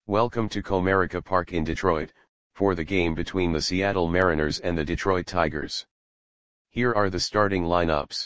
Welcome to Comerica Park in Detroit, for the game between the Seattle Mariners and the Detroit Tigers. Here are the starting lineups.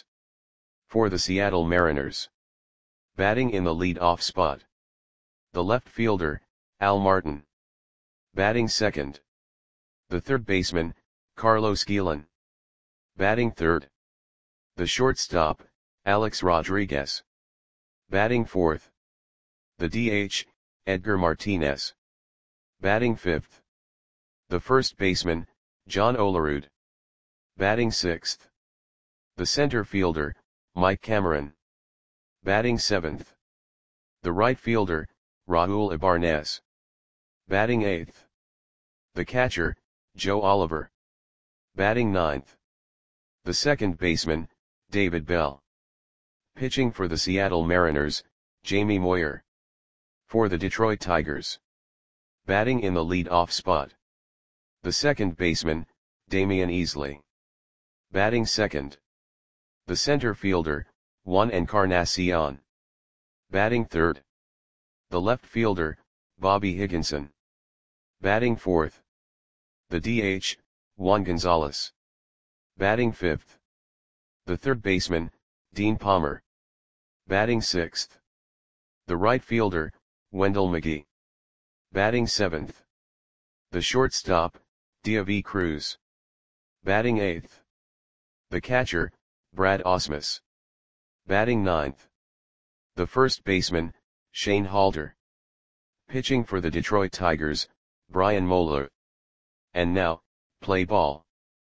For the Seattle Mariners. Batting in the lead-off spot. The left fielder, Al Martin. Batting second. The third baseman, Carlos Guillen. Batting third. The shortstop, Alex Rodriguez. Batting fourth. The DH, Edgar Martinez. Batting fifth. The first baseman, John Olerud. Batting sixth. The center fielder, Mike Cameron. Batting seventh. The right fielder, Raul Ibarnes. Batting eighth. The catcher, Joe Oliver. Batting ninth. The second baseman, David Bell. Pitching for the Seattle Mariners, Jamie Moyer. For the Detroit Tigers. Batting in the lead-off spot. The second baseman, Damian Easley. Batting second. The center fielder, Juan Encarnacion. Batting third. The left fielder, Bobby Higginson. Batting fourth. The DH, Juan Gonzalez. Batting fifth. The third baseman, Dean Palmer. Batting sixth. The right fielder, Wendell McGee. Batting seventh. The shortstop, Diavy Cruz. Batting eighth. The catcher, Brad Ausmus. Batting ninth. The first baseman, Shane Halter. Pitching for the Detroit Tigers, Brian Moeller. And now, play ball.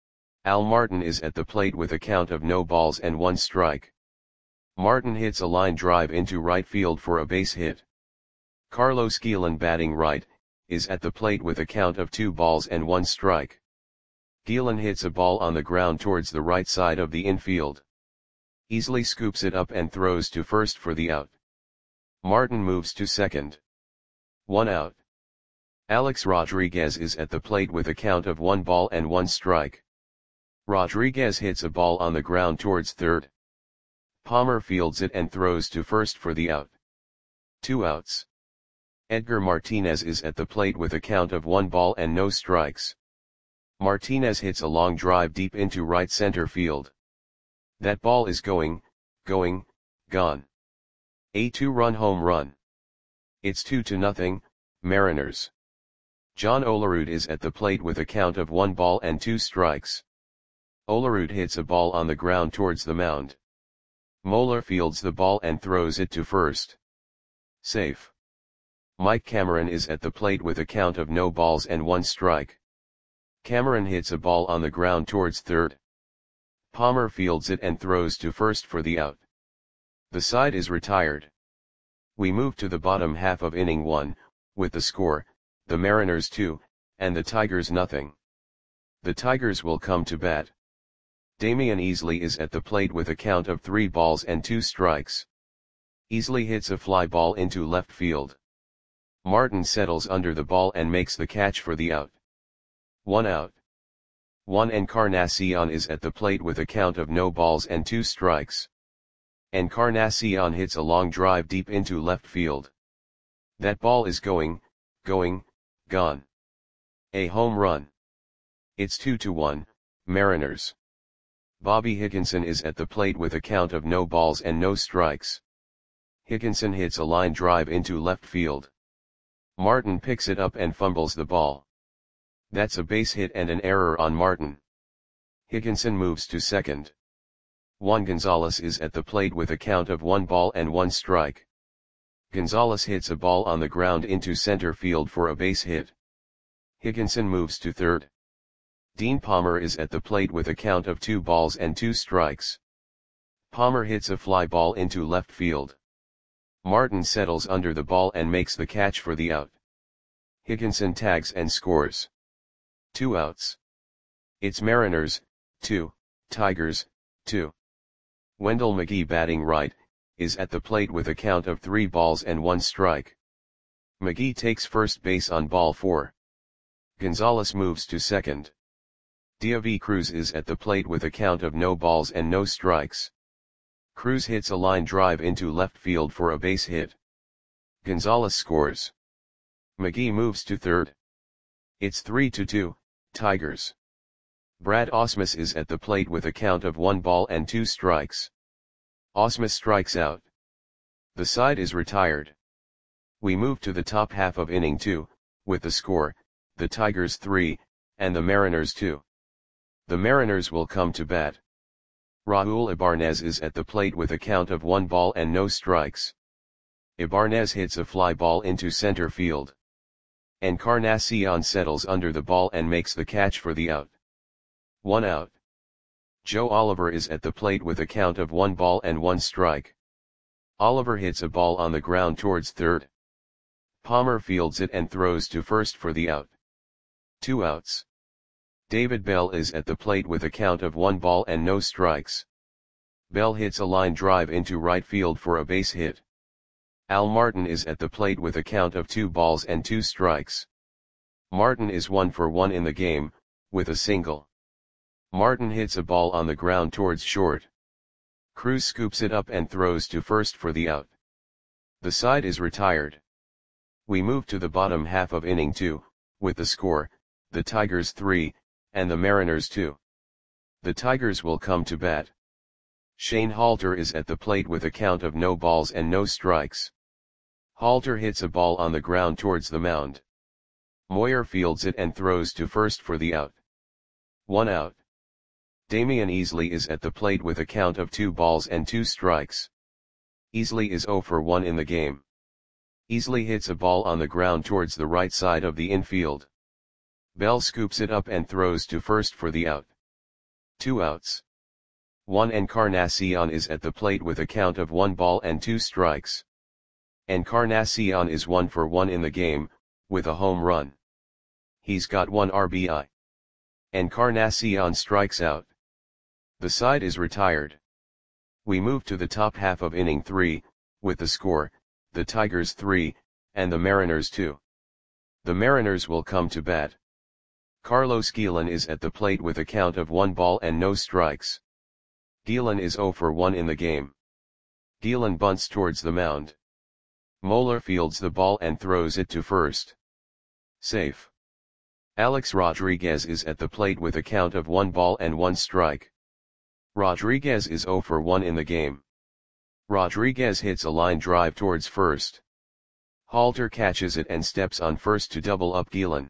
Al Martin is at the plate with a count of no balls and 1 strike. Martin hits a line drive into right field for a base hit. Carlos Guillen, batting right, is at the plate with a count of 2 balls and 1 strike. Guillen hits a ball on the ground towards the right side of the infield. Easley scoops it up and throws to first for the out. Martin moves to second. 1 out. Alex Rodriguez is at the plate with a count of 1 ball and 1 strike. Rodriguez hits a ball on the ground towards third. Palmer fields it and throws to first for the out. 2 outs. Edgar Martinez is at the plate with a count of 1 ball and no strikes. Martinez hits a long drive deep into right center field. That ball is gone. A 2-run home run. It's 2-0, Mariners. John Olerud is at the plate with a count of 1 ball and 2 strikes. Olerud hits a ball on the ground towards the mound. Moeller fields the ball and throws it to first. Safe. Mike Cameron is at the plate with a count of no balls and 1 strike. Cameron hits a ball on the ground towards third. Palmer fields it and throws to first for the out. The side is retired. We move to the bottom half of inning 1, with the score, the Mariners 2, and the Tigers 0. The Tigers will come to bat. Damian Easley is at the plate with a count of 3 balls and 2 strikes. Easley hits a fly ball into left field. Martin settles under the ball and makes the catch for the out. 1 out. Juan Encarnacion is at the plate with a count of no balls and 2 strikes. Encarnacion hits a long drive deep into left field. That ball is gone. A home run. It's 2-1, Mariners. Bobby Higginson is at the plate with a count of no balls and no strikes. Higginson hits a line drive into left field. Martin picks it up and fumbles the ball. That's a base hit and an error on Martin. Higginson moves to second. Juan Gonzalez is at the plate with a count of 1 ball and 1 strike. Gonzalez hits a ball on the ground into center field for a base hit. Higginson moves to third. Dean Palmer is at the plate with a count of 2 balls and 2 strikes. Palmer hits a fly ball into left field. Martin settles under the ball and makes the catch for the out. Higginson tags and scores. 2 outs. It's Mariners 2, Tigers 2. Wendell McGee, batting right, is at the plate with a count of 3 balls and 1 strike. McGee takes first base on ball 4. Gonzalez moves to second. Diavy Cruz is at the plate with a count of no balls and no strikes. Cruz hits a line drive into left field for a base hit. Gonzalez scores. McGee moves to third. It's 3-2, Tigers. Brad Ausmus is at the plate with a count of 1 ball and 2 strikes. Ausmus strikes out. The side is retired. We move to the top half of inning 2, with the score, the Tigers 3, and the Mariners 2. The Mariners will come to bat. Raul Ibanez is at the plate with a count of 1 ball and no strikes. Ibanez hits a fly ball into center field. Encarnacion settles under the ball and makes the catch for the out. 1 out. Joe Oliver is at the plate with a count of 1 ball and 1 strike. Oliver hits a ball on the ground towards third. Palmer fields it and throws to first for the out. 2 outs. David Bell is at the plate with a count of 1 ball and no strikes. Bell hits a line drive into right field for a base hit. Al Martin is at the plate with a count of 2 balls and 2 strikes. Martin is 1 for 1 in the game, with a single. Martin hits a ball on the ground towards short. Cruz scoops it up and throws to first for the out. The side is retired. We move to the bottom half of inning 2, with the score, the Tigers 3, and the Mariners 2. The Tigers will come to bat. Shane Halter is at the plate with a count of no balls and no strikes. Halter hits a ball on the ground towards the mound. Moyer fields it and throws to first for the out. 1 out. Damian Easley is at the plate with a count of 2 balls and 2 strikes. Easley is 0 for 1 in the game. Easley hits a ball on the ground towards the right side of the infield. Bell scoops it up and throws to first for the out. 2 outs. Juan Encarnacion is at the plate with a count of 1 ball and 2 strikes. Encarnacion is 1 for 1 in the game, with a home run. He's got 1 RBI. Encarnacion strikes out. The side is retired. We move to the top half of inning 3, with the score, the Tigers 3, and the Mariners 2. The Mariners will come to bat. Carlos Guillen is at the plate with a count of 1 ball and no strikes. Guillen is 0 for 1 in the game. Guillen bunts towards the mound. Moeller fields the ball and throws it to first. Safe. Alex Rodriguez is at the plate with a count of 1 ball and 1 strike. Rodriguez is 0 for 1 in the game. Rodriguez hits a line drive towards first. Halter catches it and steps on first to double up Guillen.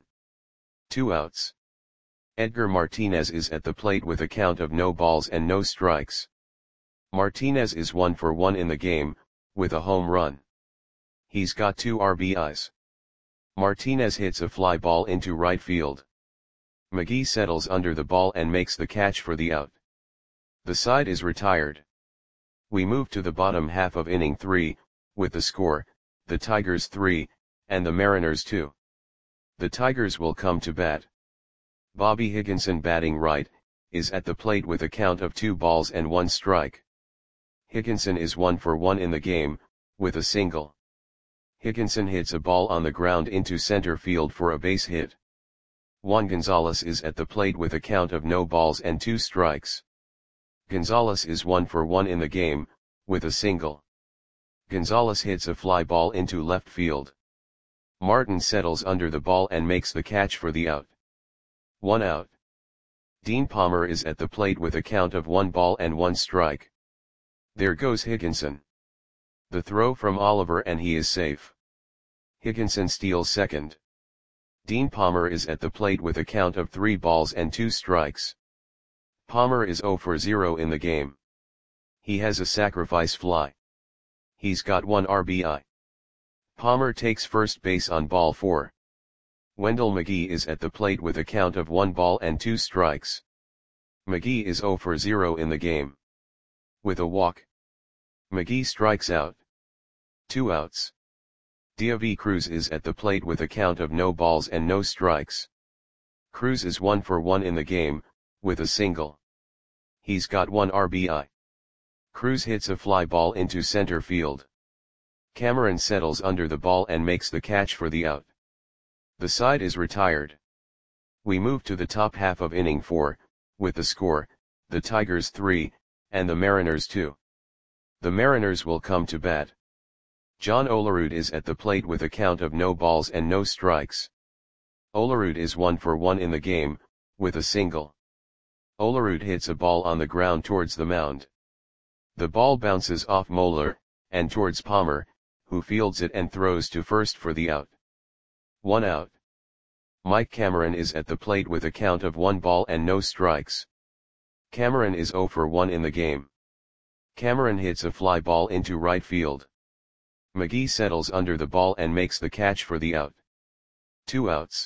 2 outs. Edgar Martinez is at the plate with a count of no balls and no strikes. Martinez is 1 for 1 in the game, with a home run. He's got 2 RBIs. Martinez hits a fly ball into right field. McGee settles under the ball and makes the catch for the out. The side is retired. We move to the bottom half of inning 3, with the score, the Tigers 3, and the Mariners 2. The Tigers will come to bat. Bobby Higginson, batting right, is at the plate with a count of 2 balls and 1 strike. Higginson is 1 for 1 in the game, with a single. Higginson hits a ball on the ground into center field for a base hit. Juan Gonzalez is at the plate with a count of no balls and 2 strikes. Gonzalez is 1 for 1 in the game, with a single. Gonzalez hits a fly ball into left field. Martin settles under the ball and makes the catch for the out. 1 out. Dean Palmer is at the plate with a count of 1 ball and 1 strike. There goes Higginson. The throw from Oliver and he is safe. Higginson steals second. Dean Palmer is at the plate with a count of 3 balls and 2 strikes. Palmer is 0 for 0 in the game. He has a sacrifice fly. He's got 1 RBI. Palmer takes first base on ball 4. Wendell McGee is at the plate with a count of 1 ball and 2 strikes. McGee is 0 for 0 in the game. With a walk. McGee strikes out. 2 outs. Diaby Cruz is at the plate with a count of no balls and no strikes. Cruz is 1 for 1 in the game, with a single. He's got 1 RBI. Cruz hits a fly ball into center field. Cameron settles under the ball and makes the catch for the out. The side is retired. We move to the top half of inning 4, with the score, the Tigers 3, and the Mariners 2. The Mariners will come to bat. John Olerud is at the plate with a count of no balls and no strikes. Olerud is 1 for 1 in the game, with a single. Olerud hits a ball on the ground towards the mound. The ball bounces off Moeller, and towards Palmer, who fields it and throws to first for the out. 1 out. Mike Cameron is at the plate with a count of 1 ball and no strikes. Cameron is 0 for 1 in the game. Cameron hits a fly ball into right field. McGee settles under the ball and makes the catch for the out. 2 outs.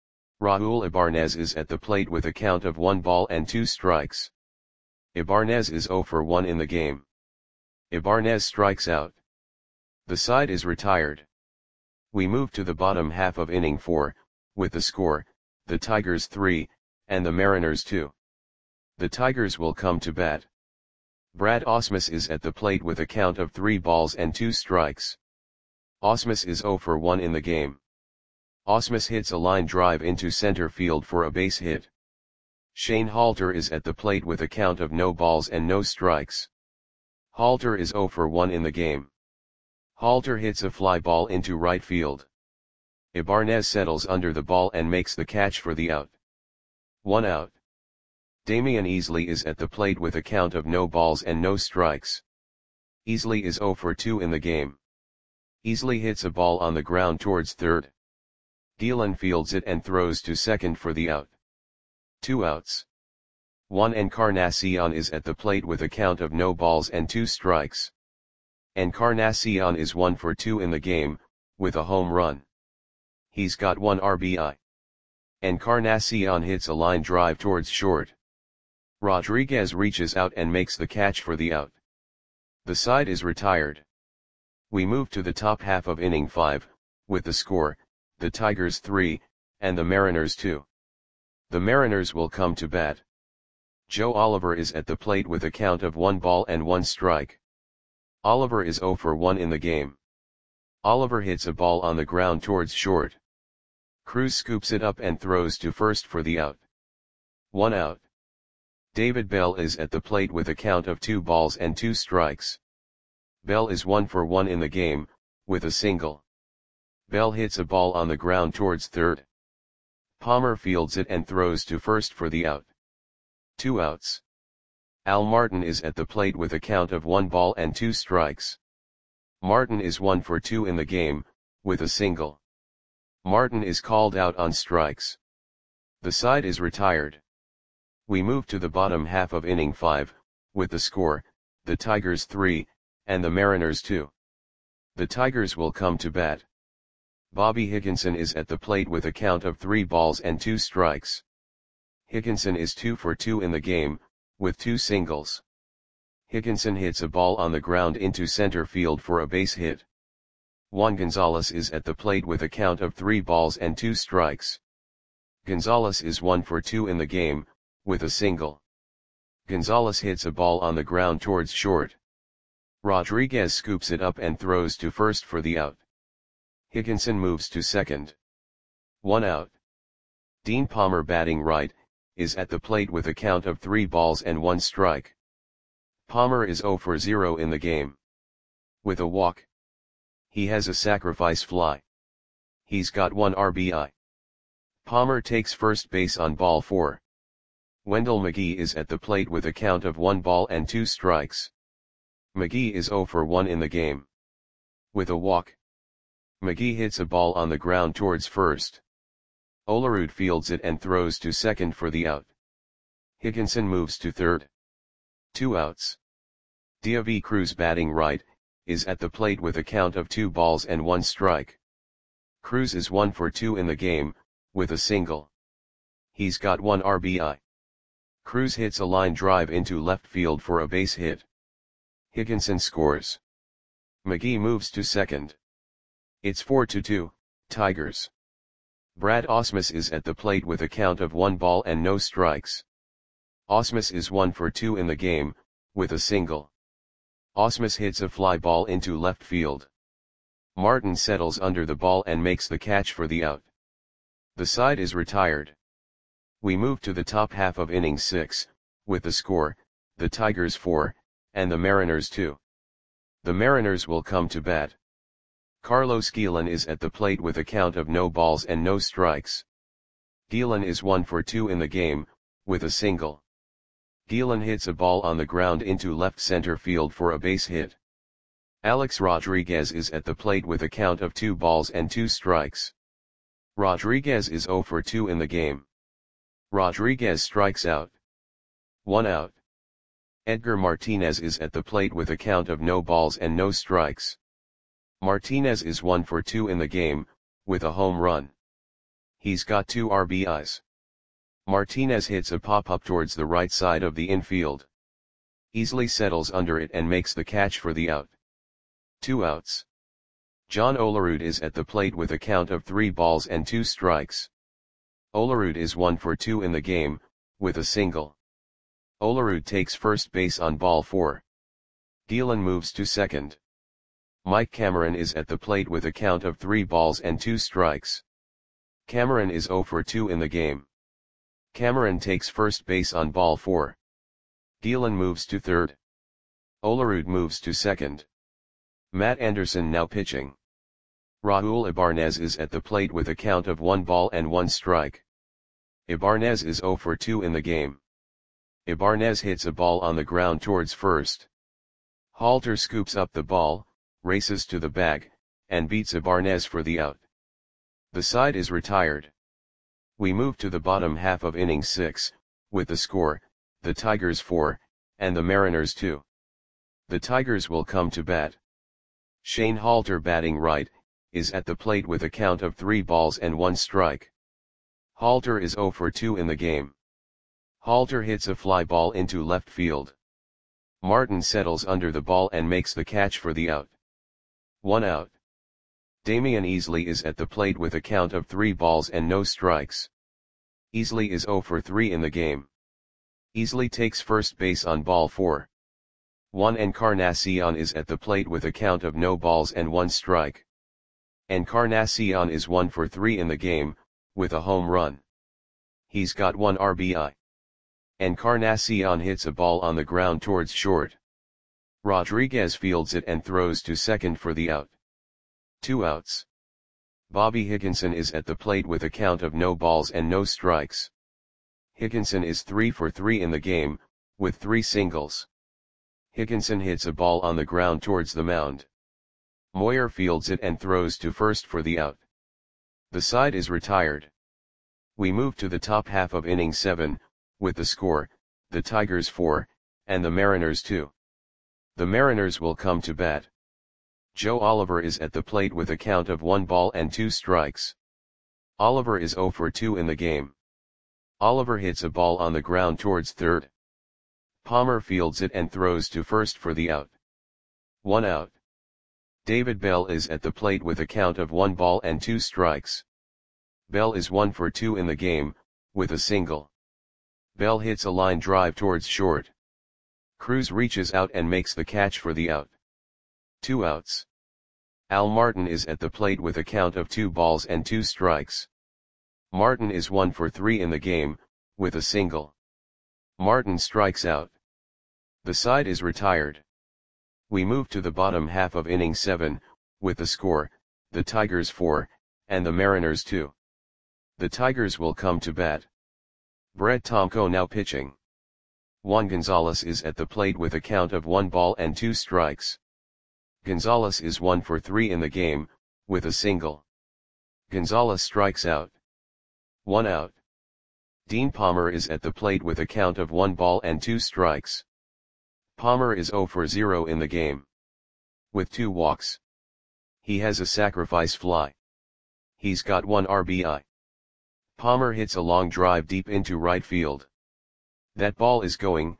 Raul Ibarnez is at the plate with a count of 1 ball and 2 strikes. Ibarnez is 0 for 1 in the game. Ibarnez strikes out. The side is retired. We move to the bottom half of inning 4, with the score, the Tigers 3, and the Mariners 2. The Tigers will come to bat. Brad Ausmus is at the plate with a count of 3 balls and 2 strikes. Ausmus is 0 for 1 in the game. Ausmus hits a line drive into center field for a base hit. Shane Halter is at the plate with a count of no balls and no strikes. Halter is 0 for 1 in the game. Halter hits a fly ball into right field. Ibarnez settles under the ball and makes the catch for the out. 1 out. Damian Easley is at the plate with a count of no balls and no strikes. Easley is 0 for 2 in the game. Easley hits a ball on the ground towards third. Gielan fields it and throws to second for the out. 2 outs. Juan Encarnacion is at the plate with a count of no balls and 2 strikes. Encarnacion is 1 for 2 in the game, with a home run. He's got 1 RBI. Encarnacion hits a line drive towards short. Rodriguez reaches out and makes the catch for the out. The side is retired. We move to the top half of inning 5, with the score, the Tigers 3, and the Mariners 2. The Mariners will come to bat. Joe Oliver is at the plate with a count of 1 ball and 1 strike. Oliver is 0 for 1 in the game. Oliver hits a ball on the ground towards short. Cruz scoops it up and throws to first for the out. 1 out. David Bell is at the plate with a count of 2 balls and 2 strikes. Bell is 1 for 1 in the game, with a single. Bell hits a ball on the ground towards third. Palmer fields it and throws to first for the out. 2 outs. Al Martin is at the plate with a count of 1 ball and 2 strikes. Martin is 1 for 2 in the game, with a single. Martin is called out on strikes. The side is retired. We move to the bottom half of inning 5, with the score, the Tigers 3, and the Mariners 2. The Tigers will come to bat. Bobby Higginson is at the plate with a count of 3 balls and 2 strikes. Higginson is 2 for 2 in the game, with 2 singles. Higginson hits a ball on the ground into center field for a base hit. Juan Gonzalez is at the plate with a count of 3 balls and 2 strikes. Gonzalez is 1 for 2 in the game, with a single. Gonzalez hits a ball on the ground towards short. Rodriguez scoops it up and throws to first for the out. Higginson moves to second. 1 out. Dean Palmer, batting right, is at the plate with a count of 3 balls and 1 strike. Palmer is 0 for 0 in the game. With a walk. He has a sacrifice fly. He's got 1 RBI. Palmer takes first base on ball 4. Wendell McGee is at the plate with a count of 1 ball and 2 strikes. McGee is 0 for 1 in the game. With a walk. McGee hits a ball on the ground towards first. Olerud fields it and throws to second for the out. Higginson moves to third. 2 outs. Diavi Cruz, batting right, is at the plate with a count of 2 balls and 1 strike. Cruz is 1 for 2 in the game, with a single. He's got 1 RBI. Cruz hits a line drive into left field for a base hit. Higginson scores. McGee moves to second. It's 4-2, Tigers. Brad Ausmus is at the plate with a count of 1 ball and no strikes. Ausmus is 1 for 2 in the game, with a single. Ausmus hits a fly ball into left field. Martin settles under the ball and makes the catch for the out. The side is retired. We move to the top half of inning 6, with the score, the Tigers 4, and the Mariners 2. The Mariners will come to bat. Carlos Guillen is at the plate with a count of no balls and no strikes. Guillen is 1 for 2 in the game, with a single. Guillen hits a ball on the ground into left center field for a base hit. Alex Rodriguez is at the plate with a count of 2 balls and 2 strikes. Rodriguez is 0 for 2 in the game. Rodriguez strikes out. 1 out. Edgar Martinez is at the plate with a count of no balls and no strikes. Martinez is 1 for 2 in the game, with a home run. He's got 2 RBIs. Martinez hits a pop-up towards the right side of the infield. Easily settles under it and makes the catch for the out. 2 outs. John Olerud is at the plate with a count of 3 balls and 2 strikes. Olerud is 1 for 2 in the game, with a single. Olerud takes first base on ball 4. Guillen moves to second. Mike Cameron is at the plate with a count of 3 balls and 2 strikes. Cameron is 0 for 2 in the game. Cameron takes first base on ball 4. Guillen moves to third. Olerud moves to second. Matt Anderson now pitching. Raul Ibanez is at the plate with a count of 1 ball and 1 strike. Ibanez is 0 for 2 in the game. Ibanez hits a ball on the ground towards first. Halter scoops up the ball, races to the bag, and beats Ibanez for the out. The side is retired. We move to the bottom half of inning 6, with the score, the Tigers 4, and the Mariners 2. The Tigers will come to bat. Shane Halter, batting right, is at the plate with a count of 3 balls and 1 strike. Halter is 0 for 2 in the game. Halter hits a fly ball into left field. Martin settles under the ball and makes the catch for the out. 1 out. Damian Easley is at the plate with a count of 3 balls and no strikes. Easley is 0 for 3 in the game. Easley takes first base on ball 4. Juan Encarnacion is at the plate with a count of no balls and 1 strike. Encarnacion is 1 for 3 in the game, with a home run. He's got 1 RBI. Encarnacion hits a ball on the ground towards short. Rodriguez fields it and throws to second for the out. 2 outs. Bobby Higginson is at the plate with a count of no balls and no strikes. Higginson is 3 for 3 in the game, with 3 singles. Higginson hits a ball on the ground towards the mound. Moyer fields it and throws to first for the out. The side is retired. We move to the top half of inning 7, with the score, the Tigers 4, and the Mariners 2. The Mariners will come to bat. Joe Oliver is at the plate with a count of 1 ball and 2 strikes. Oliver is 0 for 2 in the game. Oliver hits a ball on the ground towards third. Palmer fields it and throws to first for the out. 1 out. David Bell is at the plate with a count of 1 ball and 2 strikes. Bell is 1 for 2 in the game, with a single. Bell hits a line drive towards short. Cruz reaches out and makes the catch for the out. 2 outs. Al Martin is at the plate with a count of 2 balls and 2 strikes. Martin is 1 for 3 in the game, with a single. Martin strikes out. The side is retired. We move to the bottom half of inning 7, with the score, the Tigers 4, and the Mariners 2. The Tigers will come to bat. Brett Tomko now pitching. Juan Gonzalez is at the plate with a count of 1 ball and 2 strikes. Gonzalez is 1 for 3 in the game, with a single. Gonzalez strikes out. 1 out. Dean Palmer is at the plate with a count of 1 ball and 2 strikes. Palmer is 0 for 0 in the game. With 2 walks. He has a sacrifice fly. He's got 1 RBI. Palmer hits a long drive deep into right field. That ball is gone.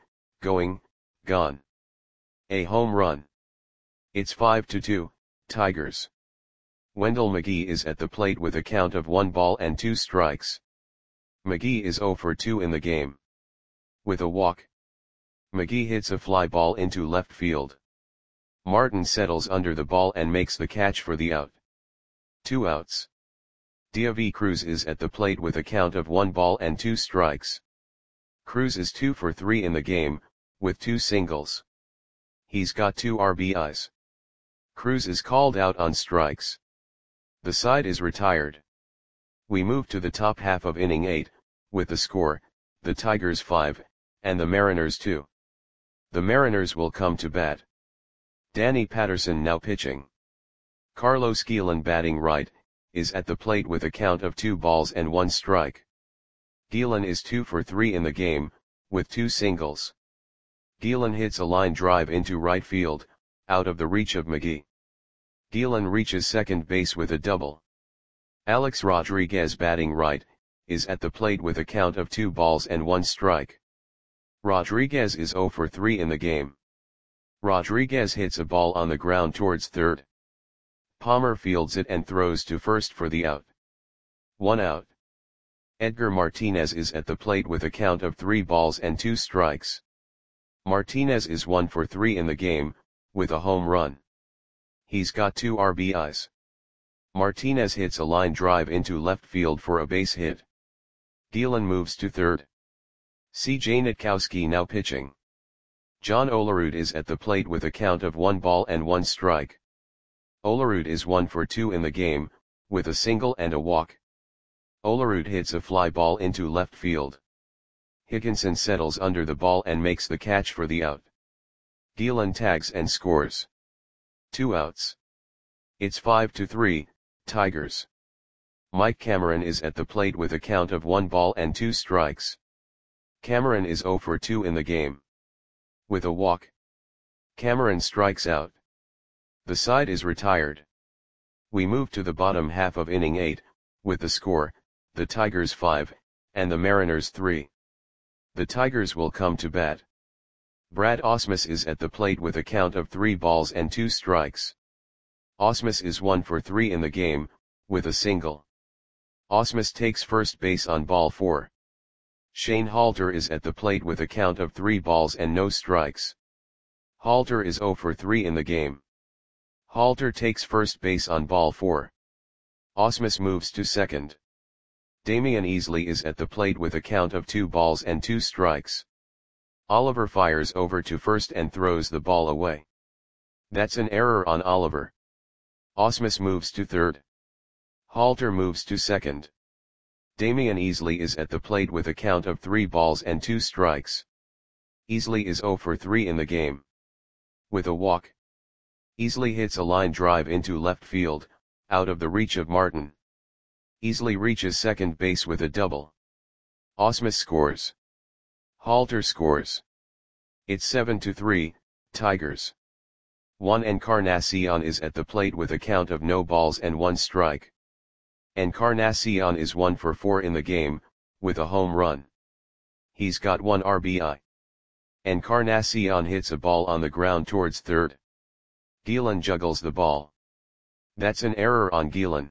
A home run. It's 5-2, Tigers. Wendell McGee is at the plate with a count of 1 ball and 2 strikes. McGee is 0 for 2 in the game. With a walk. McGee hits a fly ball into left field. Martin settles under the ball and makes the catch for the out. 2 outs. Diavi Cruz is at the plate with a count of 1 ball and 2 strikes. Cruz is 2 for 3 in the game, with 2 singles. He's got 2 RBIs. Cruz is called out on strikes. The side is retired. We move to the top half of inning 8, with the score, the Tigers 5, and the Mariners 2. The Mariners will come to bat. Danny Patterson now pitching. Carlos Guillen batting right, is at the plate with a count of 2 balls and 1 strike. Guillen is 2 for 3 in the game, with 2 singles. Guillen hits a line drive into right field, out of the reach of McGee. Guillen reaches second base with a double. Alex Rodriguez batting right, is at the plate with a count of 2 balls and 1 strike. Rodriguez is 0 for 3 in the game. Rodriguez hits a ball on the ground towards third. Palmer fields it and throws to first for the out. 1 out. Edgar Martinez is at the plate with a count of 3 balls and 2 strikes. Martinez is 1 for 3 in the game, with a home run. He's got 2 RBIs. Martinez hits a line drive into left field for a base hit. Guillen moves to third. C.J. Nitkowski now pitching. John Olerud is at the plate with a count of 1 ball and 1 strike. Olerud is 1 for 2 in the game, with a single and a walk. Olerud hits a fly ball into left field. Higginson settles under the ball and makes the catch for the out. Guillen tags and scores. 2 outs. It's 5-3, Tigers. Mike Cameron is at the plate with a count of 1 ball and 2 strikes. Cameron is 0 for 2 in the game. With a walk, Cameron strikes out. The side is retired. We move to the bottom half of inning 8, with the score, the Tigers 5, and the Mariners 3. The Tigers will come to bat. Brad Ausmus is at the plate with a count of 3 balls and 2 strikes. Ausmus is 1 for 3 in the game, with a single. Ausmus takes first base on ball 4. Shane Halter is at the plate with a count of 3 balls and no strikes. Halter is 0 for 3 in the game. Halter takes first base on ball 4. Ausmus moves to second. Damian Easley is at the plate with a count of 2 balls and 2 strikes. Oliver fires over to first and throws the ball away. That's an error on Oliver. Ausmus moves to third. Halter moves to second. Damian Easley is at the plate with a count of 3 balls and 2 strikes. Easley is 0 for 3 in the game. With a walk, Easley hits a line drive into left field, out of the reach of Martin. Easley reaches second base with a double. Ausmus scores. Halter scores. It's 7-3, Tigers. Juan Encarnacion is at the plate with a count of no balls and 1 strike. Encarnacion is 1 for 4 in the game, with a home run. He's got 1 RBI. Encarnacion hits a ball on the ground towards third. Guillen juggles the ball. That's an error on Guillen.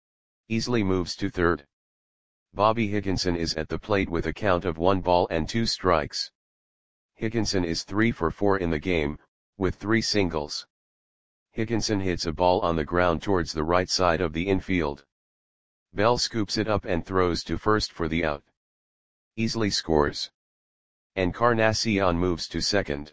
Easley moves to third. Bobby Higginson is at the plate with a count of 1 ball and 2 strikes. Higginson is 3 for 4 in the game, with 3 singles. Higginson hits a ball on the ground towards the right side of the infield. Bell scoops it up and throws to first for the out. Easley scores. Encarnacion moves to second.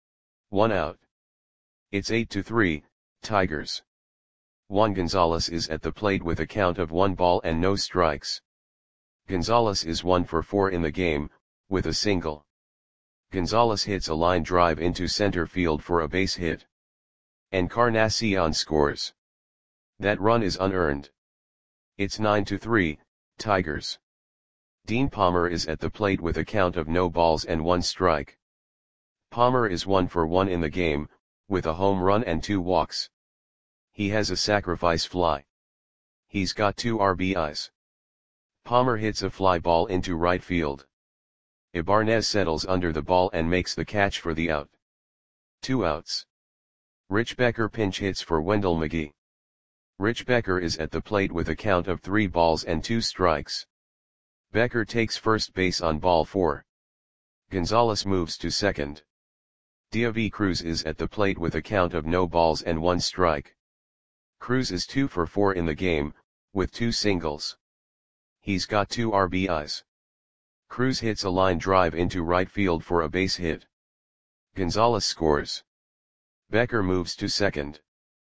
1 out. It's 8-3, Tigers. Juan Gonzalez is at the plate with a count of 1 ball and no strikes. Gonzalez is 1 for 4 in the game, with a single. Gonzalez hits a line drive into center field for a base hit. Encarnacion scores. That run is unearned. It's 9-3, Tigers. Dean Palmer is at the plate with a count of no balls and 1 strike. Palmer is 1 for 1 in the game, with a home run and 2 walks. He has a sacrifice fly. He's got 2 RBIs. Palmer hits a fly ball into right field. Ibanez settles under the ball and makes the catch for the out. 2 outs. Rich Becker pinch hits for Wendell McGee. Rich Becker is at the plate with a count of 3 balls and 2 strikes. Becker takes first base on ball 4. Gonzalez moves to second. Diaby Cruz is at the plate with a count of no balls and 1 strike. Cruz is 2 for 4 in the game, with 2 singles. He's got 2 RBIs. Cruz hits a line drive into right field for a base hit. Gonzalez scores. Becker moves to second.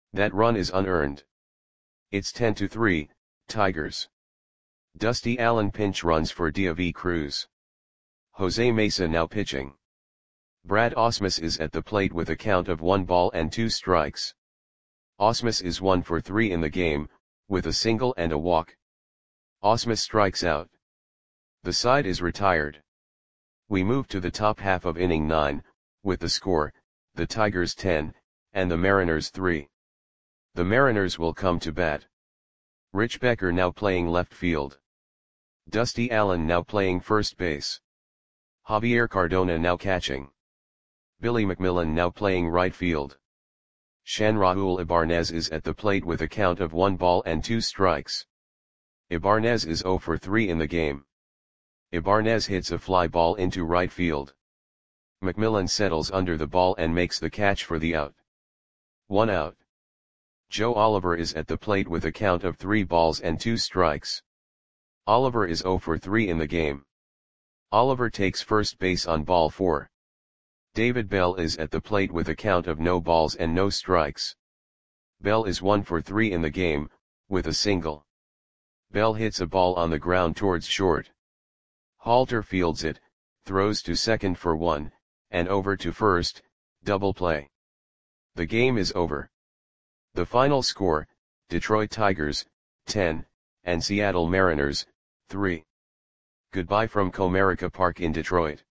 That run is unearned. It's 10-3, Tigers. Dusty Allen pinch runs for Diaby Cruz. Jose Mesa now pitching. Brad Ausmus is at the plate with a count of 1 ball and 2 strikes. Ausmus is 1 for 3 in the game, with a single and a walk. Ausmus strikes out. The side is retired. We move to the top half of inning 9, with the score, the Tigers 10, and the Mariners 3. The Mariners will come to bat. Rich Becker now playing left field. Dusty Allen now playing first base. Javier Cardona now catching. Billy McMillan now playing right field. Shanraul Ibarnez is at the plate with a count of 1 ball and 2 strikes. Ibarnez is 0 for 3 in the game. Ibarnez hits a fly ball into right field. McMillan settles under the ball and makes the catch for the out. 1 out. Joe Oliver is at the plate with a count of 3 balls and 2 strikes. Oliver is 0 for 3 in the game. Oliver takes first base on ball 4. David Bell is at the plate with a count of no balls and no strikes. Bell is 1 for 3 in the game, with a single. Bell hits a ball on the ground towards short. Halter fields it, throws to second for 1, and over to first, double play. The game is over. The final score, Detroit Tigers, 10, and Seattle Mariners, 3. Goodbye from Comerica Park in Detroit.